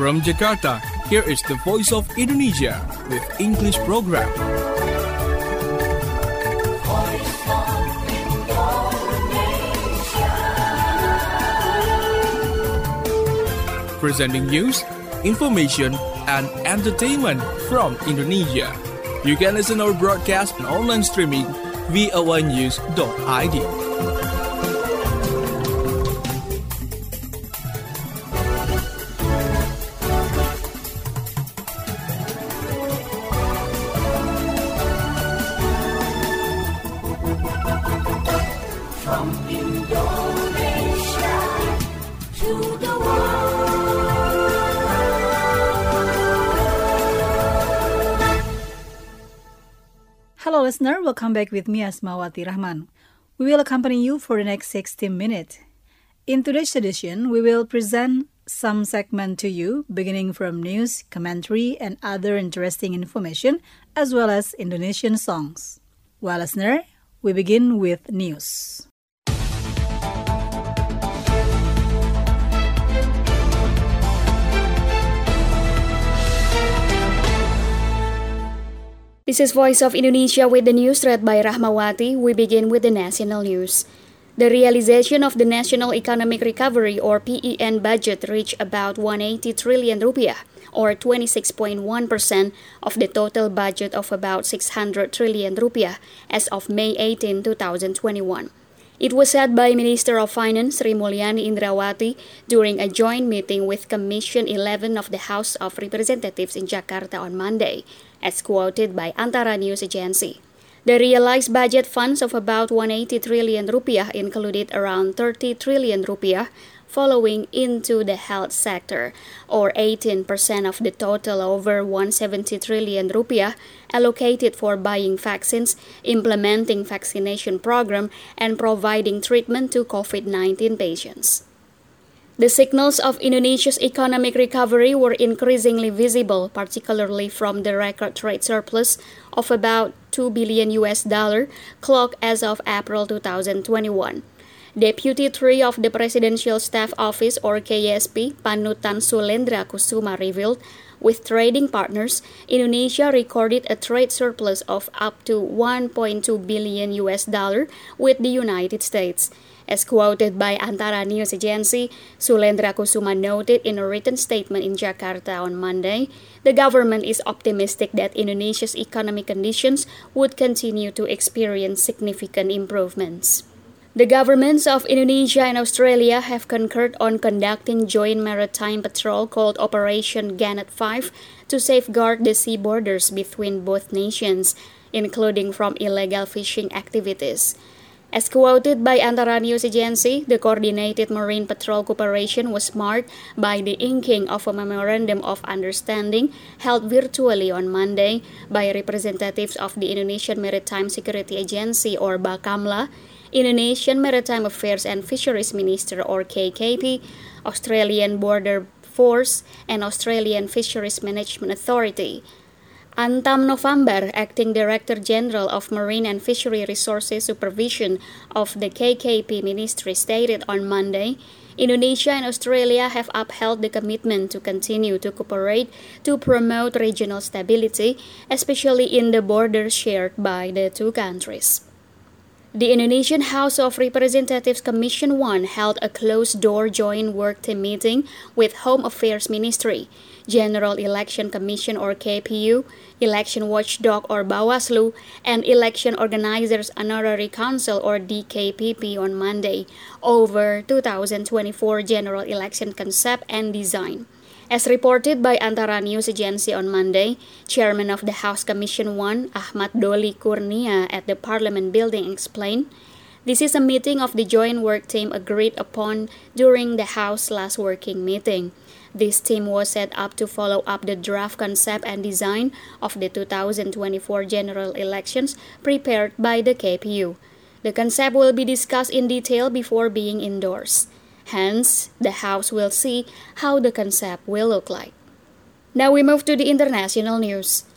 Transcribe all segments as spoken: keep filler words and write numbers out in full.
From Jakarta, here is the Voice of Indonesia with English program. Presenting news, information, and entertainment from Indonesia. You can listen our broadcast and online streaming v o a news dot i d. From Indonesia to the world. Hello listener, welcome back with me Asmawati Rahman. We will accompany you for the next sixty minutes. In today's edition, we will present some segment to you, beginning from news, commentary, and other interesting information, as well as Indonesian songs. Well, listener, we begin with news. This is Voice of Indonesia with the news read by Rahmawati. We begin with the national news. The realization of the National Economic Recovery or P E N budget reached about one hundred eighty trillion rupiah or twenty-six point one percent of the total budget of about six hundred trillion rupiah as of May eighteenth, twenty twenty-one. It was said by Minister of Finance Sri Mulyani Indrawati during a joint meeting with Commission eleven of the House of Representatives in Jakarta on Monday, as quoted by Antara News Agency. The realized budget funds of about one hundred eighty trillion rupiah included around thirty trillion rupiah following into the health sector, or eighteen percent of the total over one hundred seventy trillion rupiah allocated for buying vaccines, implementing vaccination program, and providing treatment to COVID nineteen patients. The signals of Indonesia's economic recovery were increasingly visible, particularly from the record trade surplus of about two billion U S dollar clocked as of April twenty twenty-one. Deputy three of the Presidential Staff Office or K S P, Panutan Sulendra Kusuma revealed, with trading partners, Indonesia recorded a trade surplus of up to one point two billion U S dollar with the United States. As quoted by Antara News Agency, Sulendra Kusuma noted in a written statement in Jakarta on Monday, the government is optimistic that Indonesia's economic conditions would continue to experience significant improvements. The governments of Indonesia and Australia have concurred on conducting joint maritime patrol called Operation Gannet five to safeguard the sea borders between both nations, including from illegal fishing activities. As quoted by Antara News Agency, the Coordinated Marine Patrol Cooperation was marked by the inking of a Memorandum of Understanding held virtually on Monday by representatives of the Indonesian Maritime Security Agency or Bakamla, Indonesian Maritime Affairs and Fisheries Minister or K K P, Australian Border Force, and Australian Fisheries Management Authority. Antam November, Acting Director General of Marine and Fishery Resources Supervision of the K K P Ministry, stated on Monday, Indonesia and Australia have upheld the commitment to continue to cooperate to promote regional stability, especially in the borders shared by the two countries. The Indonesian House of Representatives Commission one held a closed-door joint work team meeting with Home Affairs Ministry, General Election Commission or K P U, Election Watchdog or Bawaslu, and Election Organizers Honorary Council or D K P P on Monday over two thousand twenty-four general election concept and design. As reported by Antara News Agency on Monday, Chairman of the House Commission one, Ahmad Doli Kurnia, at the Parliament Building explained, this is a meeting of the joint work team agreed upon during the House last working meeting. This team was set up to follow up the draft concept and design of the two thousand twenty-four general elections prepared by the K P U. The concept will be discussed in detail before being endorsed. Hence, the House will see how the concept will look like. Now we move to the international news.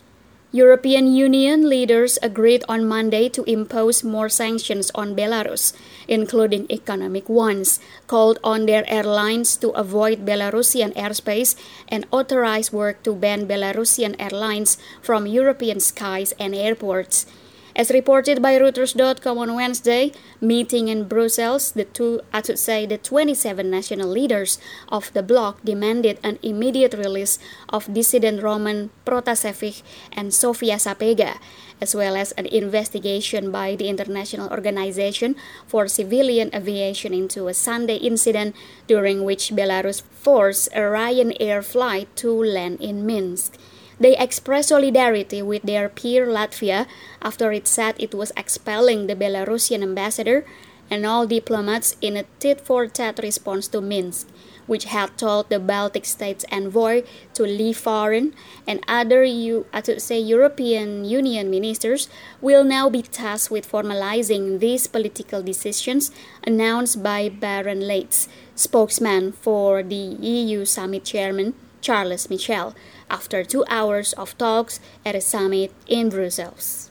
European Union leaders agreed on Monday to impose more sanctions on Belarus, including economic ones, called on their airlines to avoid Belarusian airspace, and authorized work to ban Belarusian airlines from European skies and airports. As reported by Reuters dot com on Wednesday, meeting in Brussels, the two, I should say the twenty-seven national leaders of the bloc demanded an immediate release of dissident Roman Protasevich and Sofia Sapega, as well as an investigation by the International Organization for Civilian Aviation into a Sunday incident during which Belarus forced a Ryanair flight to land in Minsk. They expressed solidarity with their peer Latvia after it said it was expelling the Belarusian ambassador and all diplomats in a tit-for-tat response to Minsk, which had told the Baltic states' envoy to leave foreign and other U- I should say European Union ministers will now be tasked with formalizing these political decisions announced by Baron Leitz, spokesman for the E U summit chairman Charles Michel, after two hours of talks at a summit in Brussels.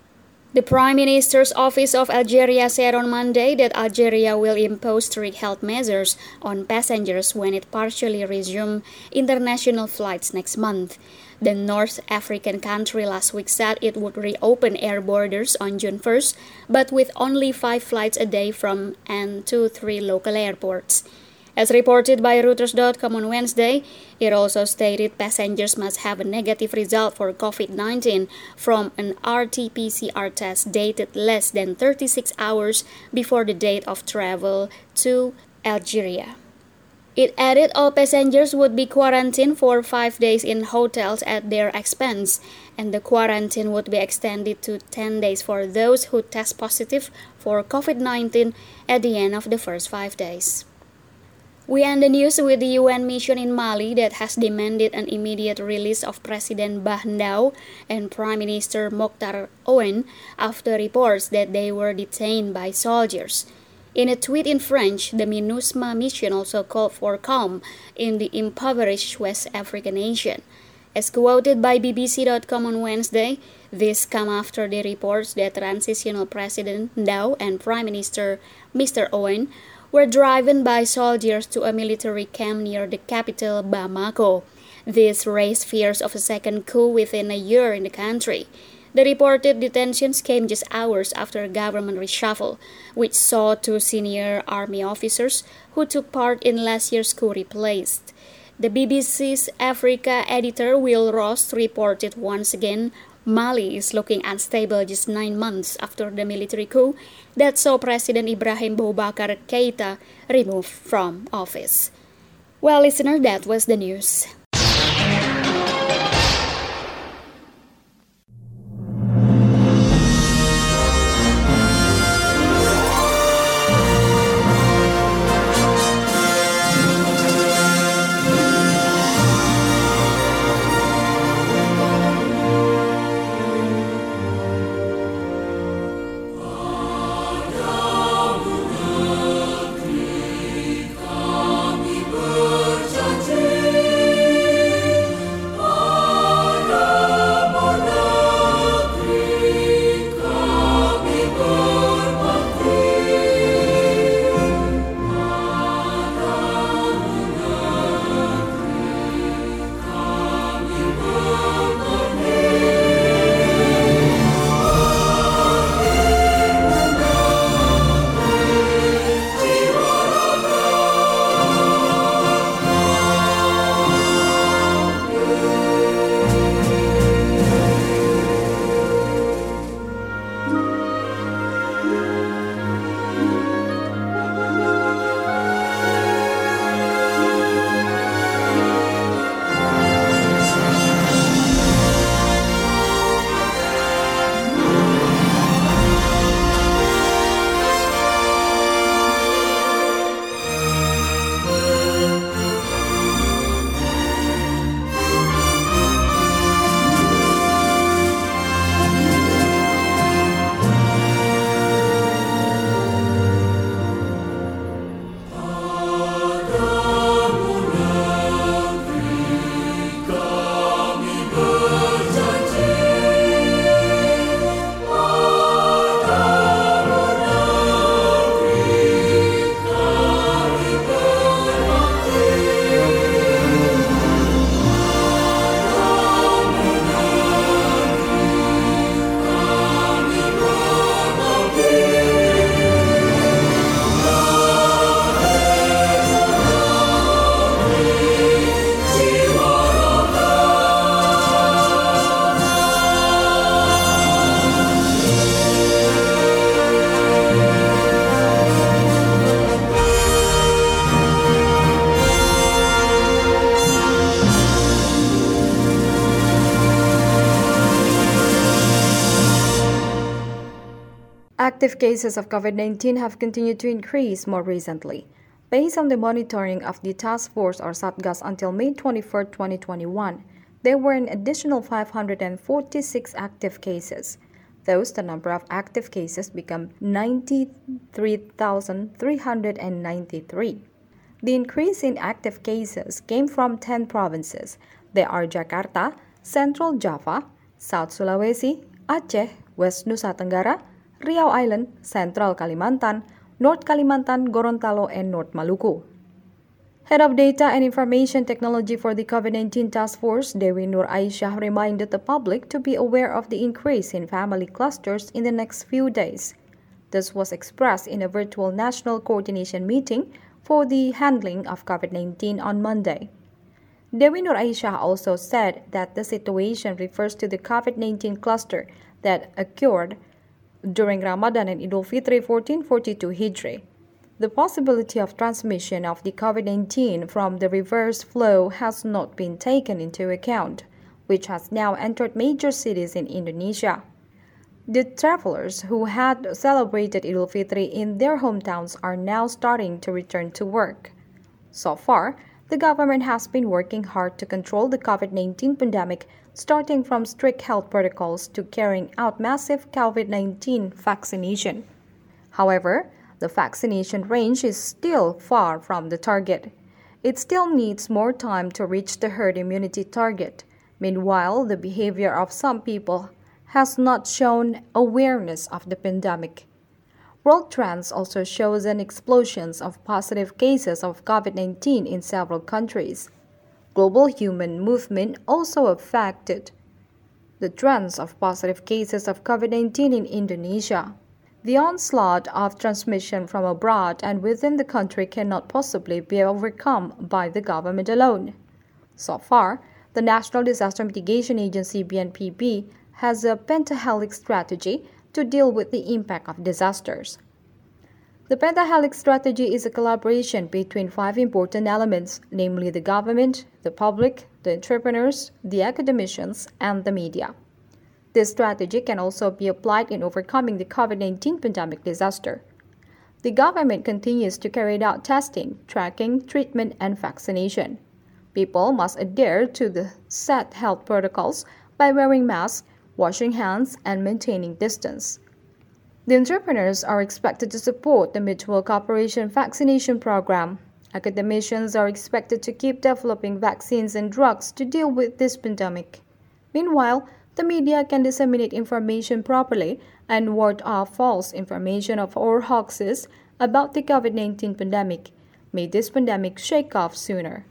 The Prime Minister's Office of Algeria said on Monday that Algeria will impose strict health measures on passengers when it partially resumes international flights next month. The North African country last week said it would reopen air borders on June first, but with only five flights a day from and to three local airports. As reported by Reuters dot com on Wednesday, it also stated passengers must have a negative result for COVID nineteen from an R T P C R test dated less than thirty-six hours before the date of travel to Algeria. It added all passengers would be quarantined for five days in hotels at their expense, and the quarantine would be extended to ten days for those who test positive for COVID nineteen at the end of the first five days. We end the news with the U N mission in Mali that has demanded an immediate release of President Bah Ndaw and Prime Minister Mokhtar Owen after reports that they were detained by soldiers. In a tweet in French, the MINUSMA mission also called for calm in the impoverished West African nation. As quoted by B B C dot com on Wednesday, this comes after the reports that transitional President Ndaw and Prime Minister Mister Owen were driven by soldiers to a military camp near the capital, Bamako. This raised fears of a second coup within a year in the country. The reported detentions came just hours after a government reshuffle, which saw two senior army officers who took part in last year's coup replaced. The B B C's Africa editor Will Ross reported once again Mali is looking unstable just nine months after the military coup that saw President Ibrahim Boubacar Keïta removed from office. Well, listener, that was the news. Berjanji Active cases of COVID nineteen have continued to increase more recently. Based on the monitoring of the task force or Satgas until May twenty-fourth, twenty twenty-one, there were an additional five hundred forty-six active cases. Thus, the number of active cases became ninety-three thousand three hundred ninety-three. The increase in active cases came from ten provinces. They are Jakarta, Central Java, South Sulawesi, Aceh, West Nusa Tenggara, Riau Island, Central Kalimantan, North Kalimantan, Gorontalo, and North Maluku. Head of Data and Information Technology for the COVID nineteen Task Force, Dewi Nur Aisyah, reminded the public to be aware of the increase in family clusters in the next few days. This was expressed in a virtual national coordination meeting for the handling of COVID nineteen on Monday. Dewi Nur Aisyah also said that the situation refers to the COVID nineteen cluster that occurred during Ramadan and Idul Fitri fourteen forty-two Hijri. The possibility of transmission of the COVID nineteen from the reverse flow has not been taken into account, which has now entered major cities in Indonesia. The travelers who had celebrated Idul Fitri in their hometowns are now starting to return to work. So far, the government has been working hard to control the COVID nineteen pandemic, starting from strict health protocols to carrying out massive COVID nineteen vaccination. However, the vaccination range is still far from the target. It still needs more time to reach the herd immunity target. Meanwhile, the behavior of some people has not shown awareness of the pandemic. World Trends also shows an explosion of positive cases of COVID nineteen in several countries. Global human movement also affected the trends of positive cases of COVID nineteen in Indonesia. The onslaught of transmission from abroad and within the country cannot possibly be overcome by the government alone. So far, the National Disaster Mitigation Agency B N P B has a pentahelix strategy to deal with the impact of disasters. The pentahelix strategy is a collaboration between five important elements, namely the government, the public, the entrepreneurs, the academicians, and the media. This strategy can also be applied in overcoming the COVID nineteen pandemic disaster. The government continues to carry out testing, tracking, treatment, and vaccination. People must adhere to the set health protocols by wearing masks, washing hands, and maintaining distance. The entrepreneurs are expected to support the mutual cooperation vaccination program. Academicians are expected to keep developing vaccines and drugs to deal with this pandemic. Meanwhile, the media can disseminate information properly and ward off false information of or hoaxes about the COVID nineteen pandemic. May this pandemic shake off sooner.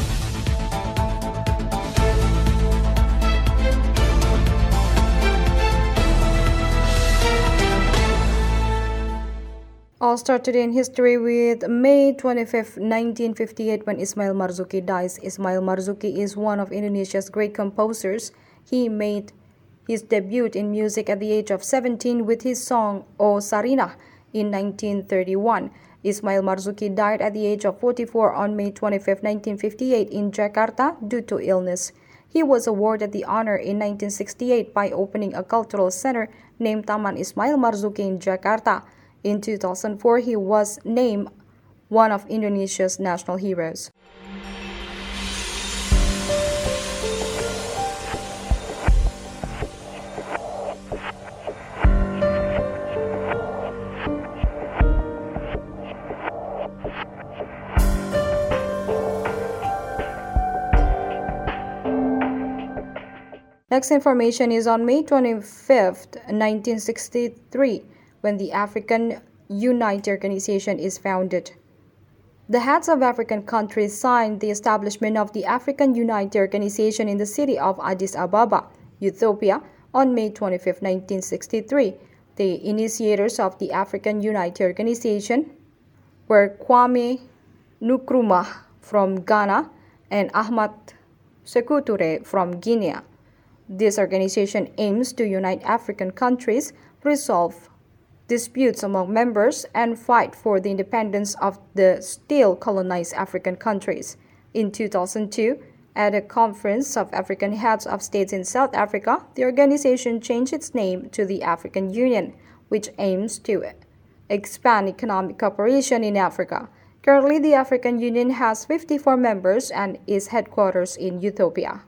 I'll start today in history with May twenty-fifth, nineteen fifty-eight, when Ismail Marzuki dies. Ismail Marzuki is one of Indonesia's great composers. He made his debut in music at the age of seventeen with his song O Sarinah in nineteen thirty-one. Ismail Marzuki died at the age of forty-four on May twenty-fifth, nineteen fifty-eight in Jakarta due to illness. He was awarded the honor in nineteen sixty-eight by opening a cultural center named Taman Ismail Marzuki in Jakarta. In two thousand four, he was named one of Indonesia's national heroes. Next information is on May twenty-fifth, nineteen sixty-three, when the African Unity Organization is founded. The heads of African countries signed the establishment of the African Unity Organization in the city of Addis Ababa, Ethiopia, on May twenty-fifth, nineteen sixty-three. The initiators of the African Unity Organization were Kwame Nkrumah from Ghana and Ahmad Sekou Touré from Guinea. This organization aims to unite African countries, resolve disputes among members, and fight for the independence of the still colonized African countries. In two thousand two, at a conference of African heads of states in South Africa, the organization changed its name to the African Union, which aims to expand economic cooperation in Africa. Currently, the African Union has fifty-four members and is headquartered in Ethiopia.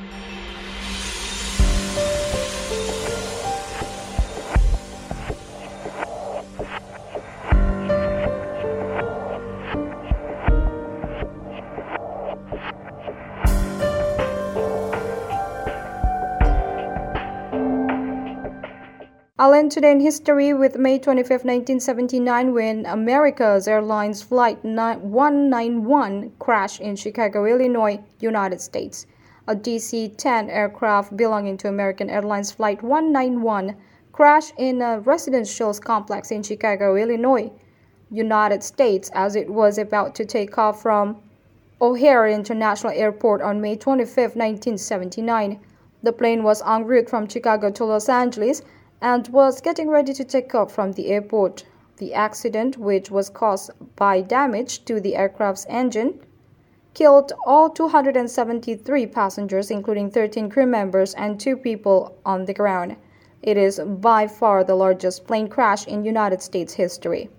I'll end today in history with May twenty-fifth, nineteen seventy-nine, when America's Airlines Flight one ninety-one crashed in Chicago, Illinois, United States. A D C ten aircraft belonging to American Airlines Flight one ninety-one crashed in a residential complex in Chicago, Illinois, United States, as it was about to take off from O'Hare International Airport on May twenty-fifth, nineteen seventy-nine. The plane was en route from Chicago to Los Angeles and was getting ready to take off from the airport. The accident, which was caused by damage to the aircraft's engine, killed all two hundred seventy-three passengers, including thirteen crew members and two people on the ground. It is by far the largest plane crash in United States history.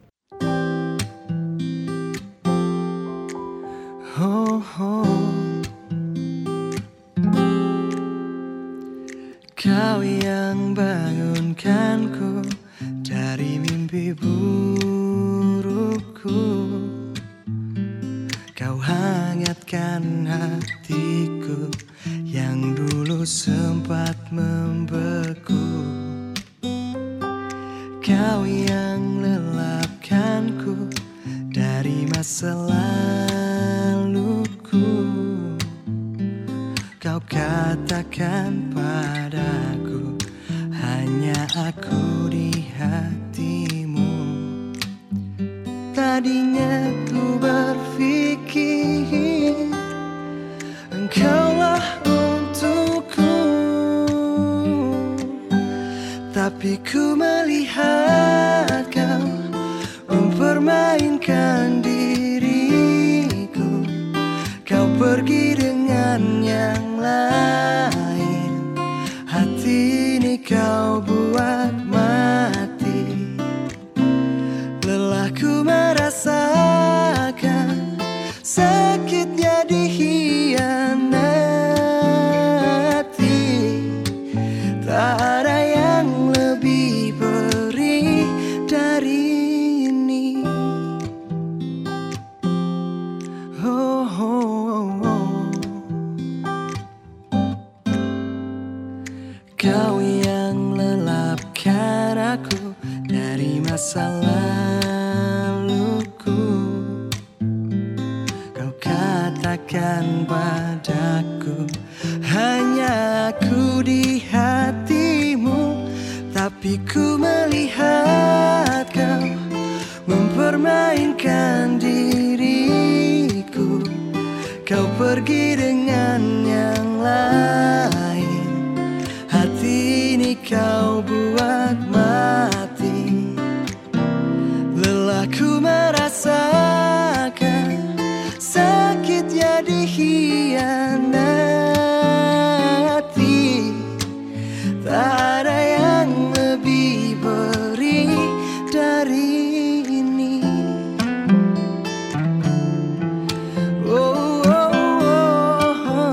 Oh, oh. Kau yang bangunkanku dari mimpi burukku. Kau hangatkan hatiku yang dulu sempat membeku. Kau yang lelapkanku dari masa laluku. Kau katakan padaku, hanya aku di hatimu. Tadinya ku berpikir engkaulah untukku, tapi ku melihat kau mempermainkan diriku. Kau pergi dengan yang lain, hati ini kau buat mati. Lelahku merasakan sakitnya dikhianati. Tak ada yang lebih perih dari ini. Oh, oh, oh. Kau yang lelapkan aku dari masa laluku. Kau katakan padaku, hanya aku di hatimu. Tapi ku melihat kau mempermainkan diriku. Kau pergi dengan yang lain, hati ini kau buat mati. Lelahku merasakan sakitnya dikhianati. Tak ada yang lebih perih dari ini. Oh, oh, oh, oh.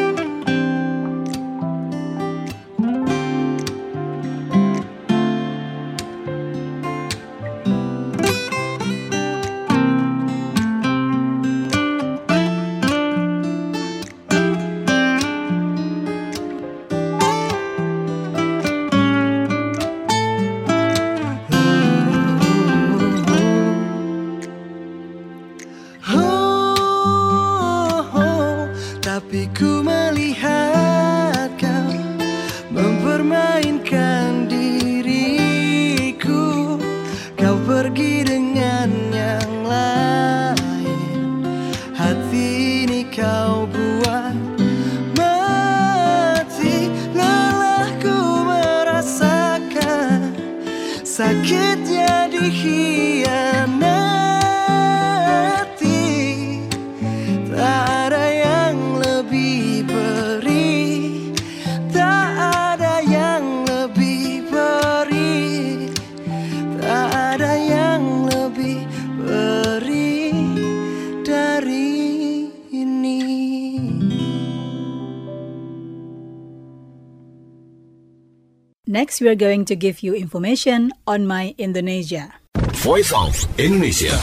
Tapi ku melihat kau mempermainkan diriku. Kau pergi dengan yang lain, hati ini kau buat mati. Lelahku merasakan sakitnya dikhianati. Tak ada yang lebih perih, tak ada yang lebih perih Next, we are going to give you information on My Indonesia. Voice of Indonesia.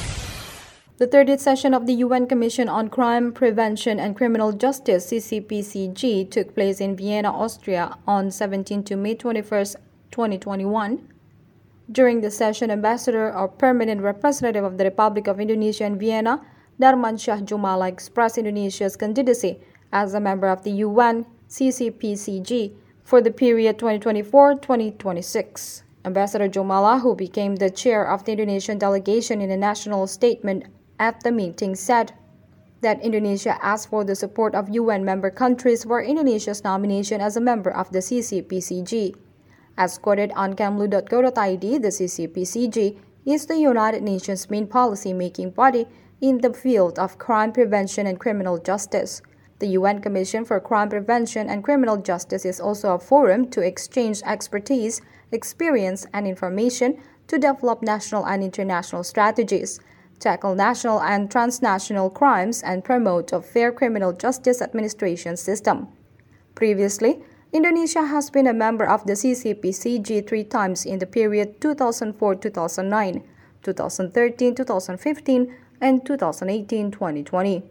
The thirtieth session of the U N Commission on Crime Prevention and Criminal Justice, C C P C G, took place in Vienna, Austria on seventeenth to May twenty-first, twenty twenty-one. During the session, Ambassador or Permanent Representative of the Republic of Indonesia in Vienna, Darmansyah Jumala, expressed Indonesia's candidacy as a member of the U N C C P C G for the period twenty twenty-four to twenty twenty-six. Ambassador Jumala, who became the chair of the Indonesian delegation in a national statement at the meeting, said that Indonesia asked for the support of U N member countries for Indonesia's nomination as a member of the C C P C G. As quoted on camlu dot co dot I D, the C C P C G is the United Nations main policy-making body in the field of crime prevention and criminal justice. The U N Commission for Crime Prevention and Criminal Justice is also a forum to exchange expertise, experience, and information to develop national and international strategies, tackle national and transnational crimes, and promote a fair criminal justice administration system. Previously, Indonesia has been a member of the C C P C G three times in the period two thousand four to two thousand nine, two thousand thirteen to two thousand fifteen, and two thousand eighteen to twenty twenty.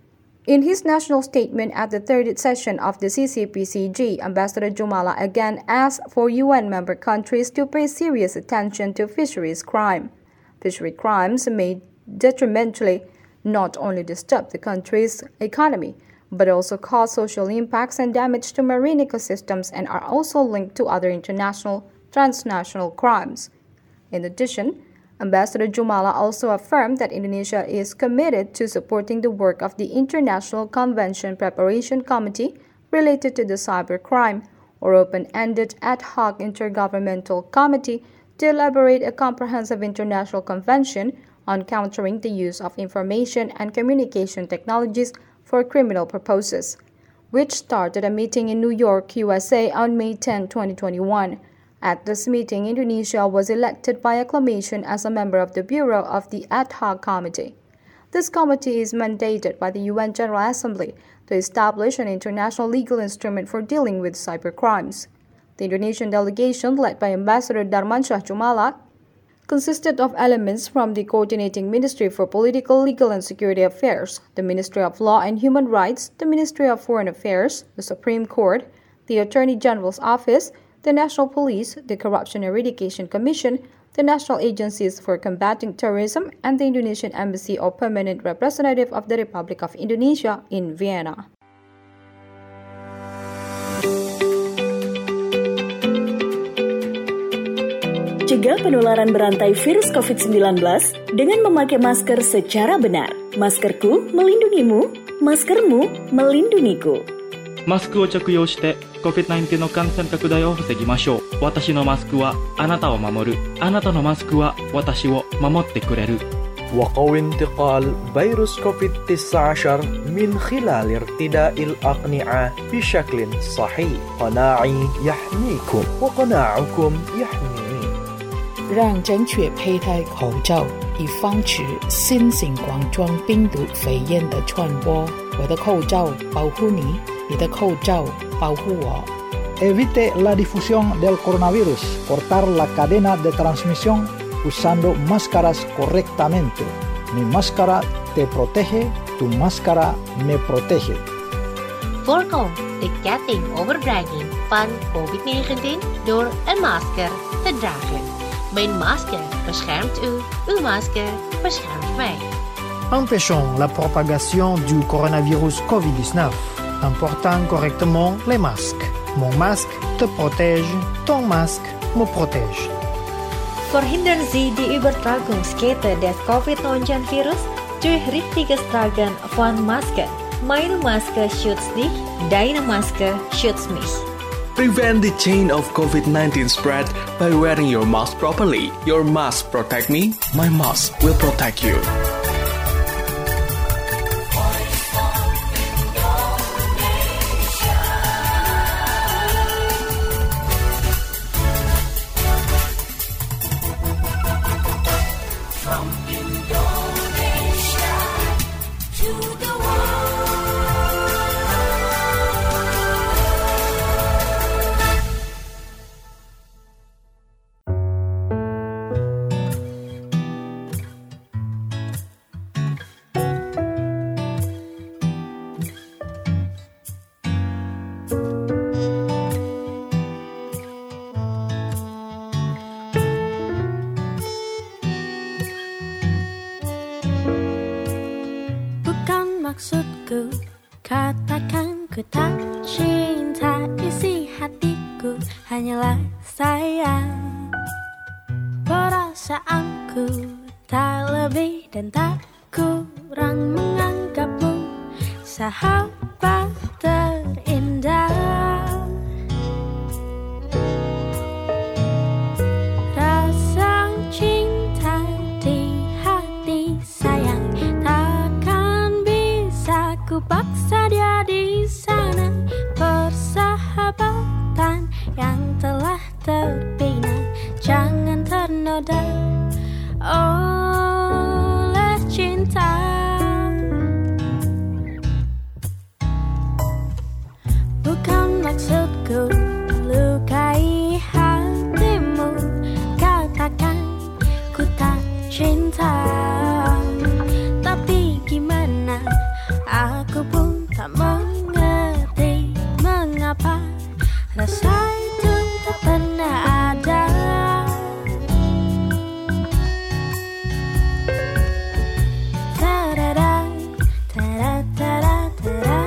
In his national statement at the thirtieth session of the C C P C G, Ambassador Jumala again asked for U N member countries to pay serious attention to fisheries crime. Fishery crimes may detrimentally not only disturb the country's economy, but also cause social impacts and damage to marine ecosystems and are also linked to other international, transnational crimes. In addition, Ambassador Jumala also affirmed that Indonesia is committed to supporting the work of the International Convention Preparation Committee related to the cybercrime, or open-ended ad hoc intergovernmental committee to elaborate a comprehensive international convention on countering the use of information and communication technologies for criminal purposes, which started a meeting in New York, U S A on May tenth, twenty twenty-one. At this meeting, Indonesia was elected by acclamation as a member of the Bureau of the Ad Hoc Committee. This committee is mandated by the U N General Assembly to establish an international legal instrument for dealing with cybercrimes. The Indonesian delegation, led by Ambassador Darmansyah Jumala, consisted of elements from the Coordinating Ministry for Political, Legal and Security Affairs, the Ministry of Law and Human Rights, the Ministry of Foreign Affairs, the Supreme Court, the Attorney General's Office, the National Police, the Corruption Eradication Commission, the National Agencies for Combating Terrorism, and the Indonesian Embassy or Permanent Representative of the Republic of Indonesia in Vienna. Cegah penularan berantai virus covid sembilan belas dengan memakai masker secara benar. Maskerku melindungimu, maskermu melindungiku. マスクを着用して コビッドナインティーン の感染拡大を防ぎましょう。私のマスクはあなたを守る。あなたのマスクは私を守ってくれる。 وقوي انتقال فيروس كوفيد تسعة عشر من خلال ارتداء الأقنعة بشكل صحيح. قناعي يحميكم وقناعكم يحميني. 让正确佩戴口罩，以防止新型冠状病毒肺炎的传播。我的口罩保护你，你的口罩保护我。 Evite la difusión del coronavirus. Cortar la cadena de transmisión usando máscaras correctamente. Mi máscara te protege, tu máscara me protege. Voorkom de ketting overbrenging van covid negentien door een masker te dragen. Mijn masker beschermt u, uw masker beschermt mij. Empêchons la propagation du coronavirus covid dix-neuf en portant correctement les masques. Mon masque te protège, ton masque me protège. Verhindern Sie die Übertragungskette des covid neunzehn Virus durch richtiges Tragen von Masken. Meine Maske schützt dich, deine Maske schützt mich. Prevent the chain of covid nineteen spread by wearing your mask properly. Your mask protect me, my mask will protect you. maksudku, katakan ku tak cinta. Isi hatiku hanyalah sayang. Perasaanku tak lebih dan tak kurang, menganggapmu sahabat terindah. Rasa cinta di hati sayang takkan bisa ku paksa dia di sana. Persahabatan yang telah terbina jangan ternoda oleh cinta. Bukan maksudku lukai hatimu, katakan ku tak cinta. Tapi gimana, aku pun tak mengerti mengapa rasa itu tak pernah ada. Ta-da-da, ta-da-da-da, ta-da.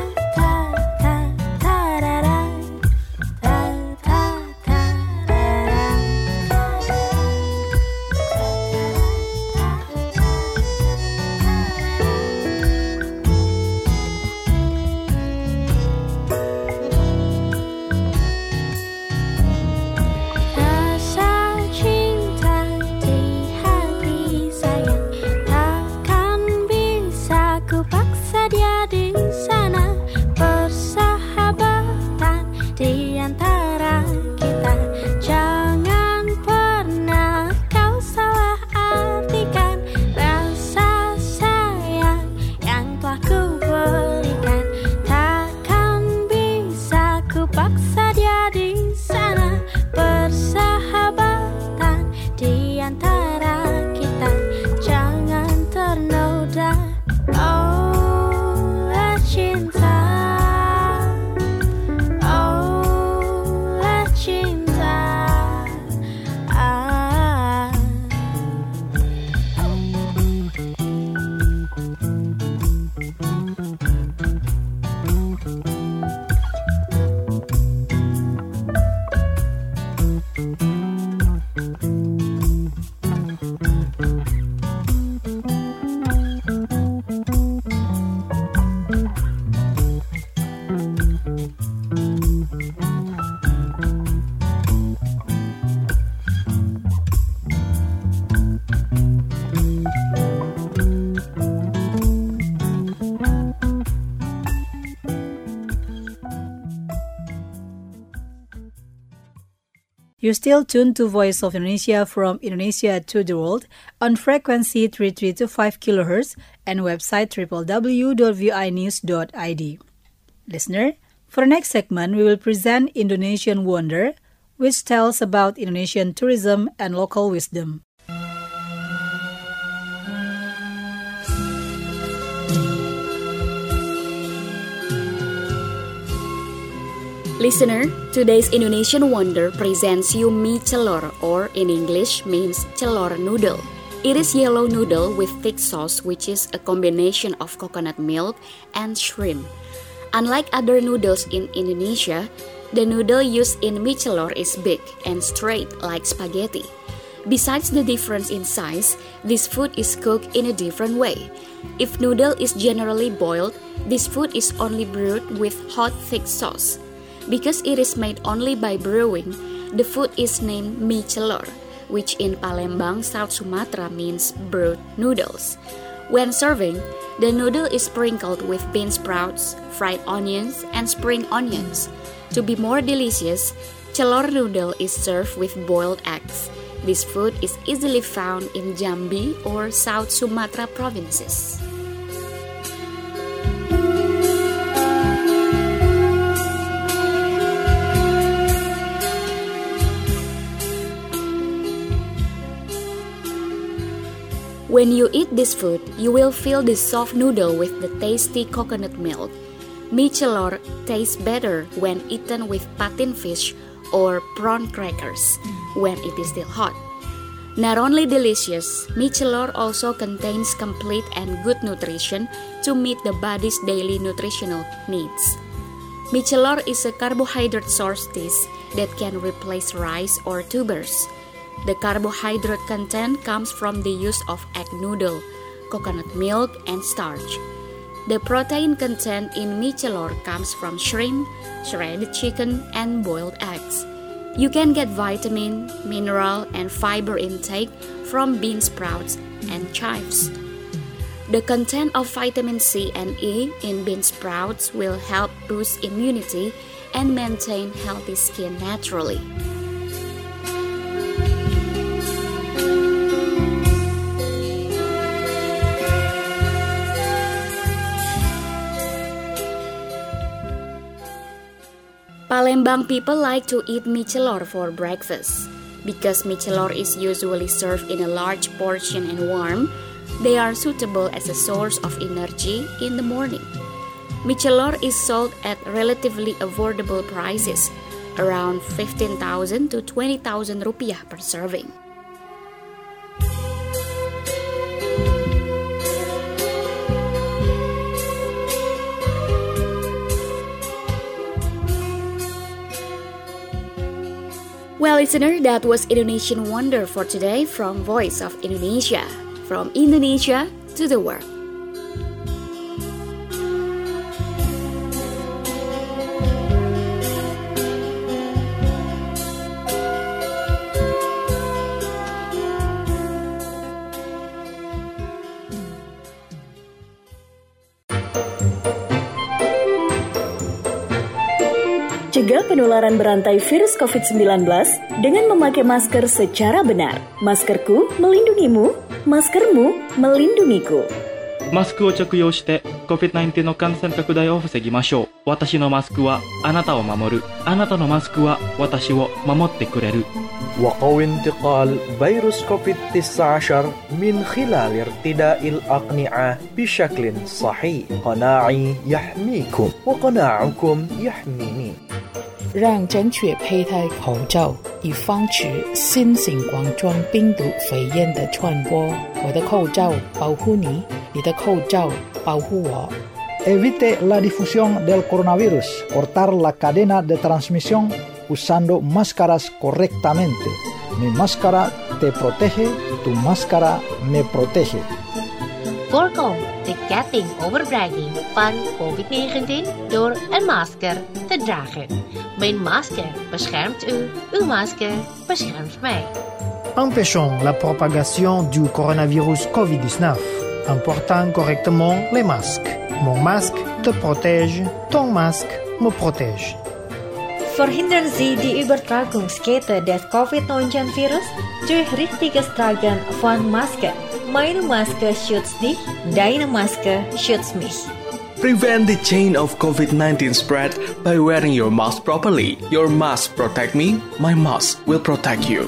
You're still tuned to Voice of Indonesia from Indonesia to the World on frequency three three two five kilohertz and website w w w dot v i news dot i d. Listener, for the next segment, we will present Indonesian Wonder, which tells about Indonesian tourism and local wisdom. Listener, today's Indonesian Wonder presents you mie celor, or in English means celor noodle. It is yellow noodle with thick sauce, which is a combination of coconut milk and shrimp. Unlike other noodles in Indonesia, the noodle used in mie celor is big and straight like spaghetti. Besides the difference in size, this food is cooked in a different way. If noodle is generally boiled, this food is only brewed with hot thick sauce. Because it is made only by brewing, the food is named mie celor, which in Palembang, South Sumatra means brewed noodles. When serving, the noodle is sprinkled with bean sprouts, fried onions, and spring onions. To be more delicious, celor noodle is served with boiled eggs. This food is easily found in Jambi or South Sumatra provinces. When you eat this food, you will feel the soft noodle with the tasty coconut milk. Mie celor tastes better when eaten with patin fish or prawn crackers when it is still hot. Not only delicious, Michelor also contains complete and good nutrition to meet the body's daily nutritional needs. Michelor is a carbohydrate source dish that can replace rice or tubers. The carbohydrate content comes from the use of egg noodle, coconut milk, and starch. The protein content in Michelor comes from shrimp, shredded chicken, and boiled eggs. You can get vitamin, mineral, and fiber intake from bean sprouts and chives. The content of vitamin C and E in bean sprouts will help boost immunity and maintain healthy skin naturally. Palembang people like to eat Michelor for breakfast. Because Michelor is usually served in a large portion and warm, they are suitable as a source of energy in the morning. Michelor is sold at relatively affordable prices, around fifteen thousand to twenty thousand rupiah per serving. Well, listener, that was Indonesian Wonder for today from Voice of Indonesia. From Indonesia to the world. Cegah penularan berantai virus covid sembilan belas dengan memakai masker secara benar. Maskerku melindungimu, maskermu melindungiku. マスクを着用して コビッドナインティーン の感染拡大を防ぎましょう。私のマスクはあなたを守る。あなたのマスクは私を守ってくれる。 وقوي انتقال فيروس كوفيد تسعة عشر من خلال ارتداء الأقنعة بشكل صحيح. قناعي يحميكم وقناعكم يحميني. 让正确佩戴口罩，以防止新型冠状病毒肺炎的传播。我的口罩保护你，你的口罩保护我。 Evite la difusión del coronavirus. Cortar la cadena de transmisión usando máscaras correctamente. Mi máscara te protege, tu máscara me protege. Voorkom de ketting overbragging van covid negentien door een masker te dragen. Mijn masker beschermt u, uw masker beschermt mij. Empêchons la propagation du coronavirus covid dix-neuf en portant correctement les masques. Mon masque te protège, ton masque me protège. Verhindern Sie die Übertragungskette des covid neunzehn Virus durch richtiges Tragen von Masken. Meine Maske schützt dich, deine Maske schützt mich. Prevent the chain of covid nineteen spread by wearing your mask properly. Your mask protect me, my mask will protect you.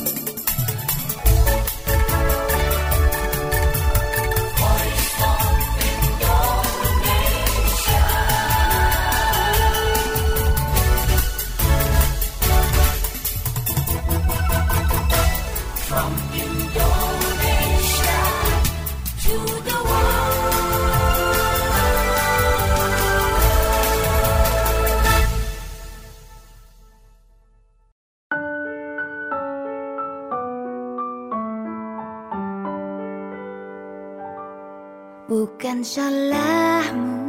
Bukan salahmu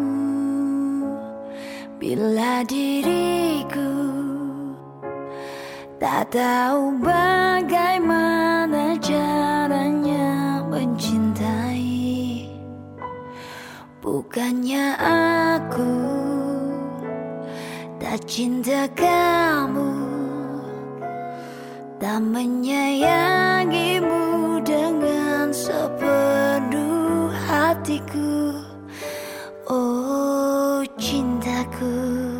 bila diriku tak tahu bagaimana caranya mencintai. Bukannya aku tak cinta kamu, tak menyayangimu dengan sepenuh hatiku. Oh cintaku,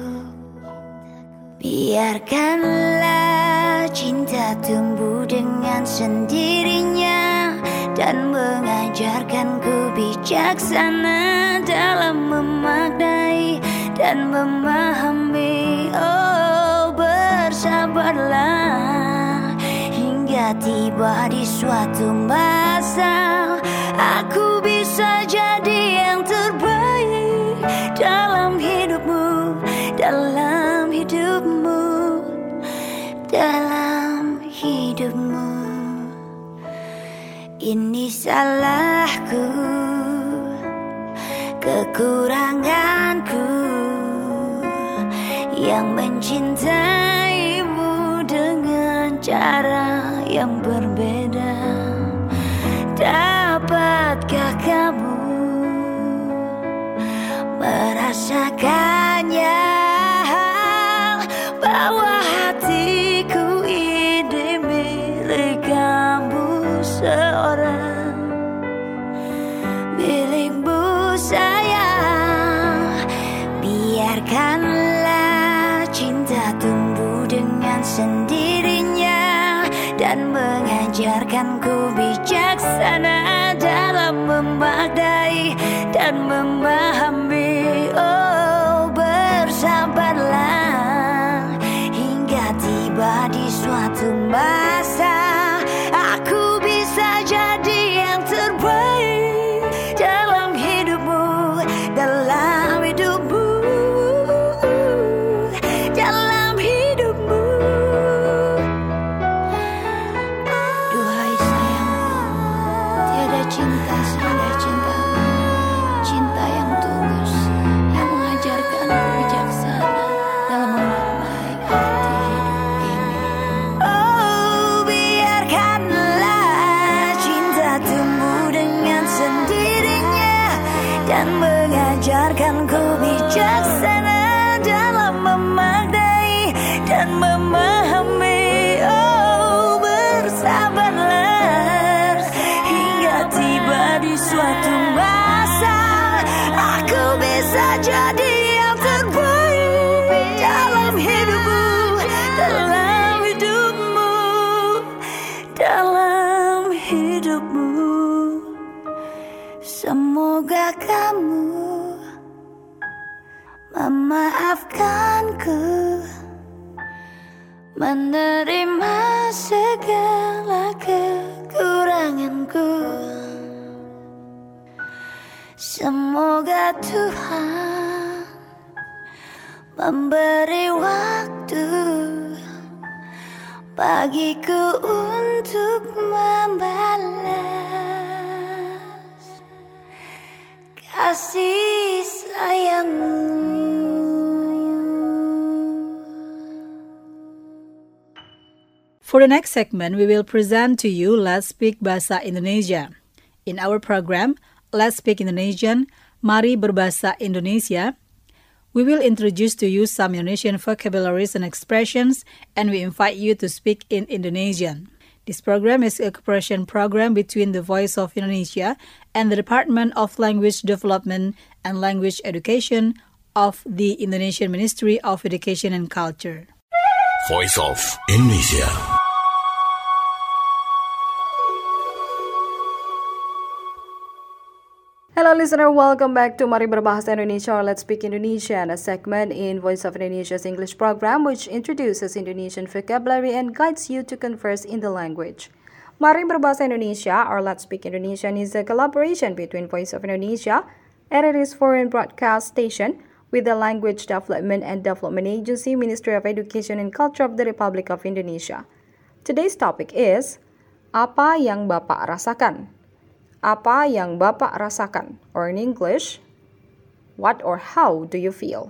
biarkanlah cinta tumbuh dengan sendirinya dan mengajarkanku bijaksana dalam memaknai dan memahami. Oh bersabarlah hingga hingga tiba di suatu masa aku bisa jadi yang terbaik dalam hidupmu, dalam hidupmu, dalam hidupmu. Ini salahku, kekuranganku yang mencintaimu dengan cara yang berbeda. Dapatkah kamu merasakannya, bahwa hatiku ini milik kamu seorang, milikmu sayang. Biarkanlah cinta tumbuh dengan sendirinya dan mengajarkanku bijaksana dalam memaknai dan memahami. Oh, bersabarlah hingga tiba di suatu masa aku bisa jadi yang terbaik dalam hidupmu, dalam hidupmu, dalam hidupmu. Duhai sayangku, tiada cinta seindah cintamu, cinta yang tulus, yang mengajarkanku bijaksana dalam memaknai arti hidup ini. Oh, biarkanlah cinta tumbuh dengan sendirinya dan mengajarkanku bijaksana dalam memaknai dan memahami. Oh, bersabarlah hingga tiba di suatu masa aku bisa jadi yang terbaik dalam hidupmu, dalam hidupmu, dalam hidupmu. Semoga kamu memaafkanku, menerima segala kekuranganku. Semoga Tuhan memberi waktu bagiku untuk membalas kasih sayangmu. For the next segment, we will present to you Let's Speak Bahasa Indonesia. In our program, Let's Speak Indonesian, Mari Berbahasa Indonesia, we will introduce to you some Indonesian vocabularies and expressions, and we invite you to speak in Indonesian. This program is a cooperation program between the Voice of Indonesia and the Department of Language Development and Language Education of the Indonesian Ministry of Education and Culture. Voice of Indonesia. Hello listener, welcome back to Mari Berbahasa Indonesia or Let's Speak Indonesian, a segment in Voice of Indonesia's English program which introduces Indonesian vocabulary and guides you to converse in the language. Mari Berbahasa Indonesia or Let's Speak Indonesian is a collaboration between Voice of Indonesia and its foreign broadcast station with the Language Development and Development Agency, Ministry of Education and Culture of the Republic of Indonesia. Today's topic is Apa yang Bapak rasakan? Apa yang Bapak rasakan? Or in English, what or how do you feel?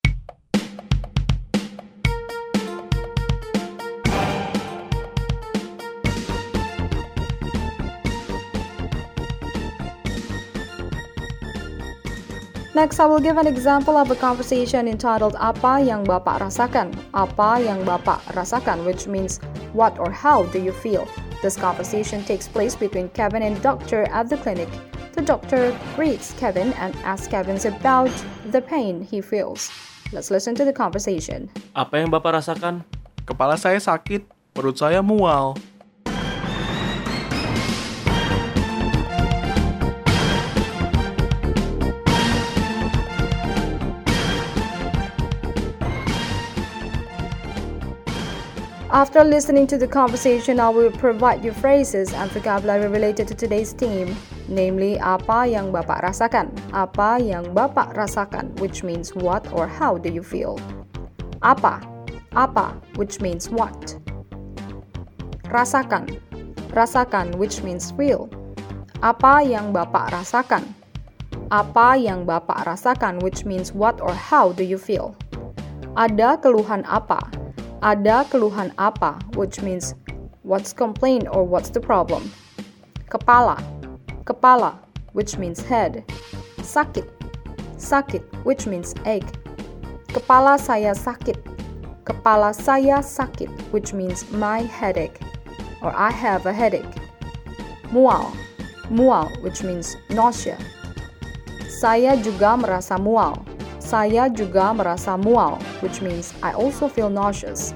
Next, I will give an example of a conversation entitled Apa yang Bapak rasakan? Apa yang Bapak rasakan, which means what or how do you feel? This conversation takes place between Kevin and doctor at the clinic. The doctor greets Kevin and asks Kevin about the pain he feels. Let's listen to the conversation. Apa yang Bapak rasakan? Kepala saya sakit, perut saya mual. After listening to the conversation, I will provide you phrases and vocabulary related to today's theme, namely apa yang Bapak rasakan. Apa yang Bapak rasakan, which means what or how do you feel. Apa, apa, which means what. Rasakan, rasakan, which means feel. Apa yang Bapak rasakan. Apa yang Bapak rasakan, which means what or how do you feel. Ada keluhan apa. Ada keluhan apa, which means what's complaint or what's the problem. Kepala, kepala, which means head. Sakit, sakit, which means ache. Kepala saya sakit. Kepala saya sakit, which means my headache or I have a headache. Mual, mual, which means nausea. Saya juga merasa mual. Saya juga merasa mual, which means I also feel nauseous.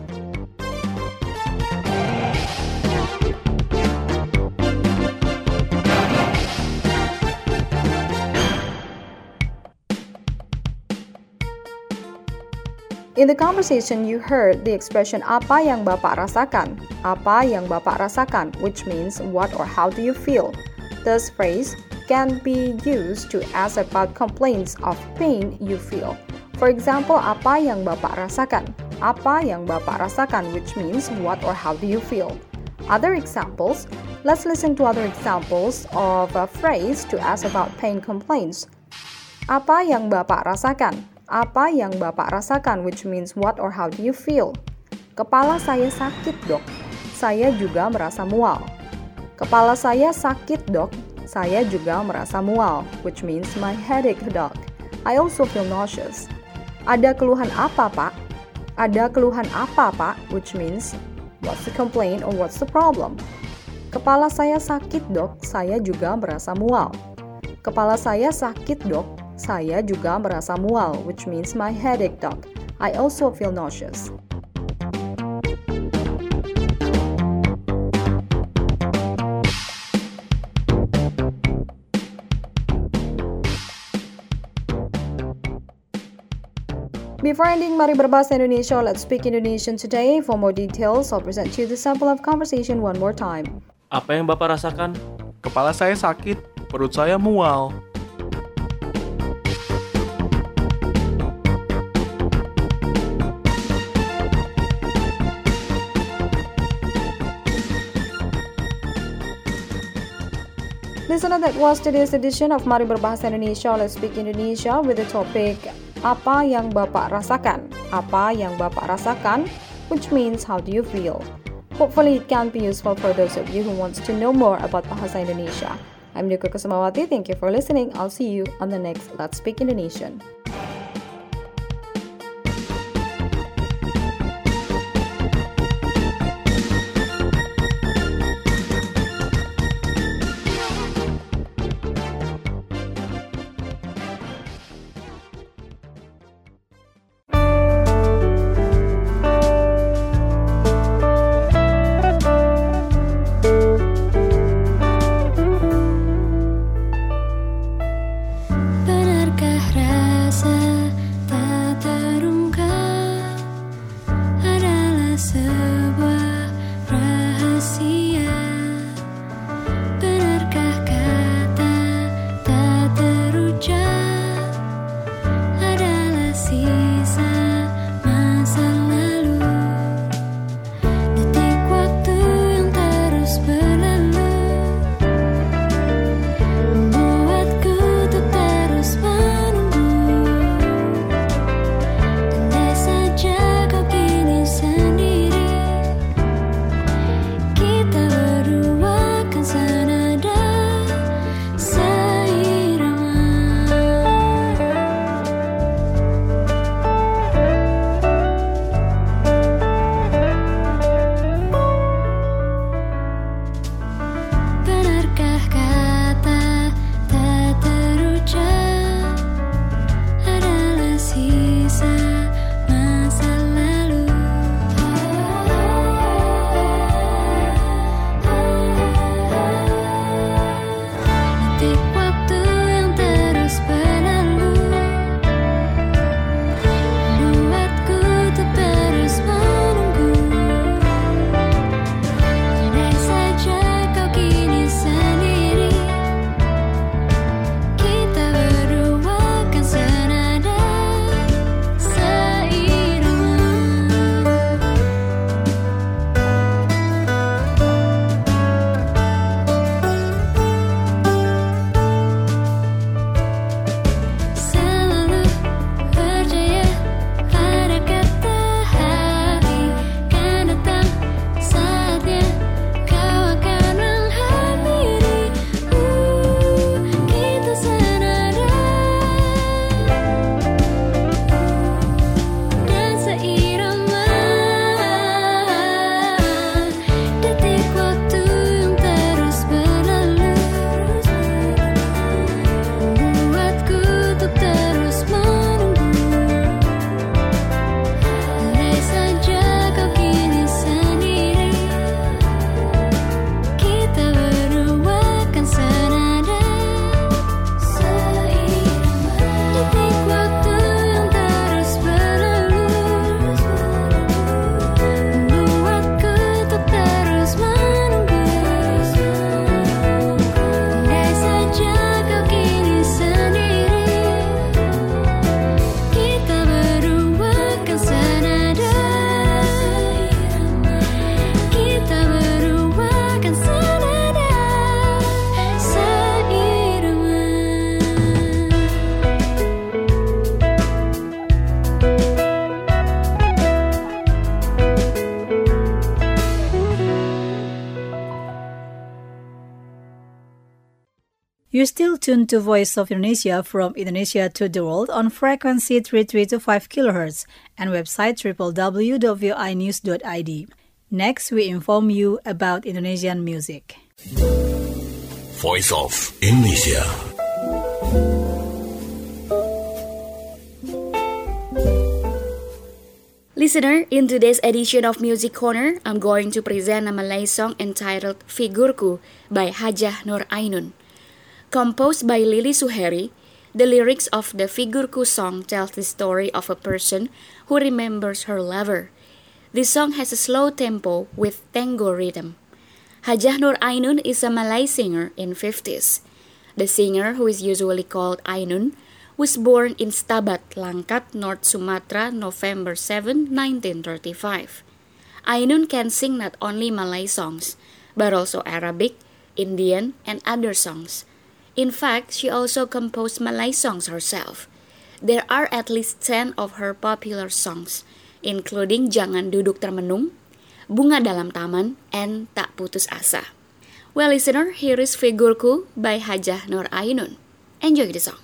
In the conversation, you heard the expression apa yang Bapak rasakan. Apa yang Bapak rasakan, which means what or how do you feel. This phrase can be used to ask about complaints of pain you feel. For example, apa yang Bapak rasakan? Apa yang Bapak rasakan, which means what or how do you feel. Other examples, let's listen to other examples of a phrase to ask about pain complaints. Apa yang Bapak rasakan? Apa yang Bapak rasakan, which means what or how do you feel. Kepala saya sakit, dok. Saya juga merasa mual. Kepala saya sakit, dok. Saya juga merasa mual, which means my headache, doc. I also feel nauseous. Ada keluhan apa, Pak? Ada keluhan apa, Pak? Which means, what's the complaint or what's the problem? Kepala saya sakit, dok. Saya juga merasa mual. Kepala saya sakit, dok. Saya juga merasa mual, which means my headache, doc. I also feel nauseous. Before ending Mari Berbahasa Indonesia, let's speak Indonesian today. For more details, I'll present you the sample of conversation one more time. Apa yang Bapak rasakan? Kepala saya sakit, perut saya mual. Listener, that was today's edition of Mari Berbahasa Indonesia. Let's speak Indonesia with the topic apa yang Bapak rasakan? Apa yang Bapak rasakan? Which means how do you feel? Hopefully it can be useful for those of you who wants to know more about Bahasa Indonesia. I'm Niko Kusumawati. Thank you for listening. I'll see you on the next Let's Speak Indonesian. Benarkah rasa You're still tuned to Voice of Indonesia from Indonesia to the world on frequency three three two five kilohertz and website w w w dot v o i news dot i d. Next, we inform you about Indonesian music. Voice of Indonesia. Listener, in today's edition of Music Corner, I'm going to present a Malay song entitled Figurku by Hajah Nur Ainun. Composed by Lili Suheri, the lyrics of the Figurku song tells the story of a person who remembers her lover. This song has a slow tempo with tango rhythm. Hajah Nur Ainun is a Malay singer in fifties. The singer, who is usually called Ainun, was born in Stabat, Langkat, North Sumatra, November seventh, nineteen thirty-five. Ainun can sing not only Malay songs, but also Arabic, Indian, and other songs. In fact, she also composed Malay songs herself. There are at least ten of her popular songs, including Jangan Duduk Termenung, Bunga Dalam Taman, and Tak Putus Asa. Well, listener, here is Figurku by Hajah Nur Ainun. Enjoy the song.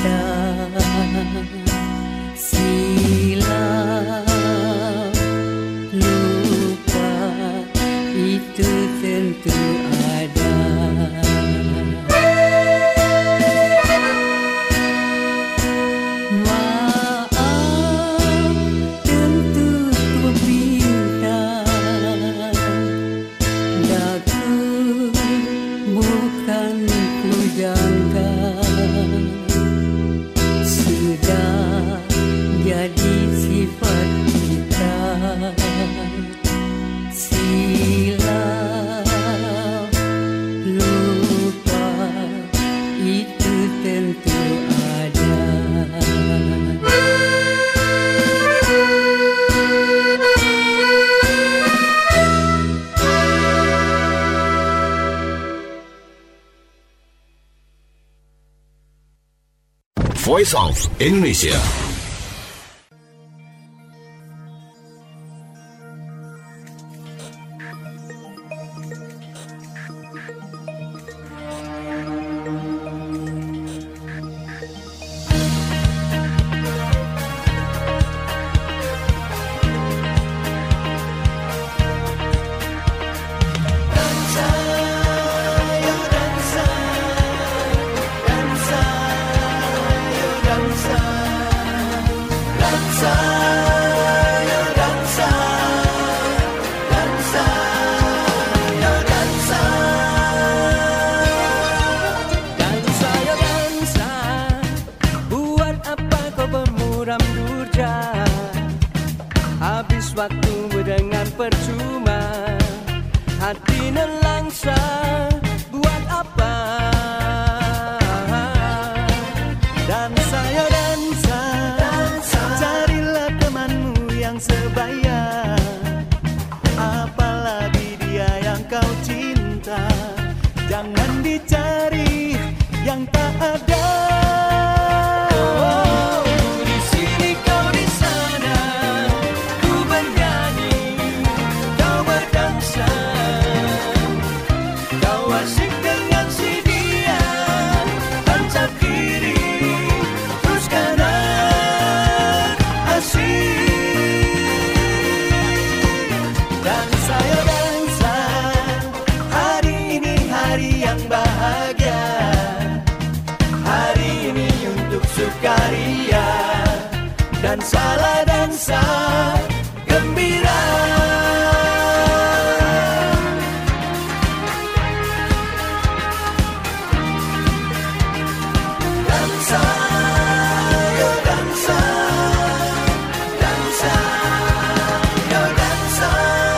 ada, silam lupa itu tentu ada. Voice of Indonesia. Waktumu dengan percuma, hati nelangsa, buat apa? Dansa ya dansa, dansa. Carilah temanmu yang sebaya, apalagi dia yang kau cinta. Jangan dicari yang tak ada. Sukaria dan salah dansa gembira. Dansa, yo dansa, dansa, yo dansa,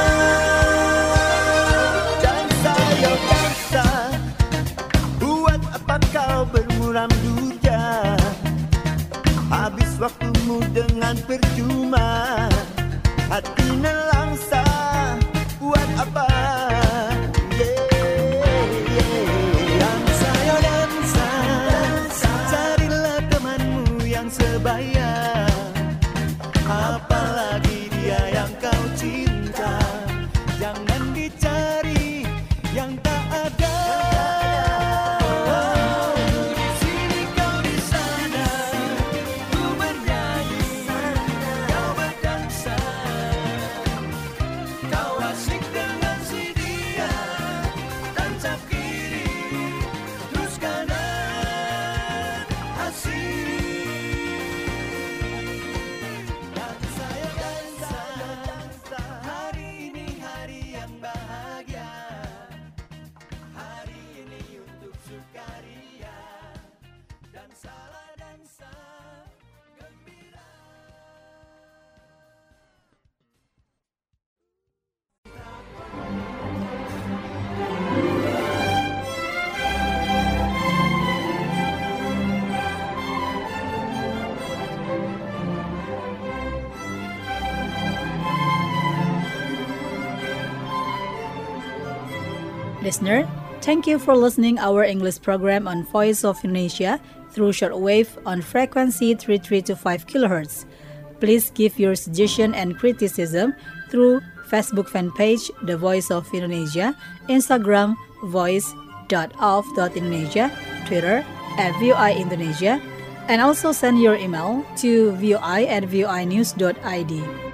dansa, yo dansa. Buat apa kau bermuram durja? Habis waktumu dengan percuma, hati nelangsa, buat apa? Yeah, yeah. Dansa ya dansa, carilah temanmu yang sebaya, apalagi dia yang kau cinta. Jangan dicari yang tak ada. Listener, thank you for listening our English program on Voice of Indonesia through shortwave on frequency three three two five kilohertz. Please give your suggestion and criticism through Facebook fan page The Voice of Indonesia, Instagram voice dot of dot indonesia, Twitter at V O I Indonesia, And also send your email to voi at voinews dot id.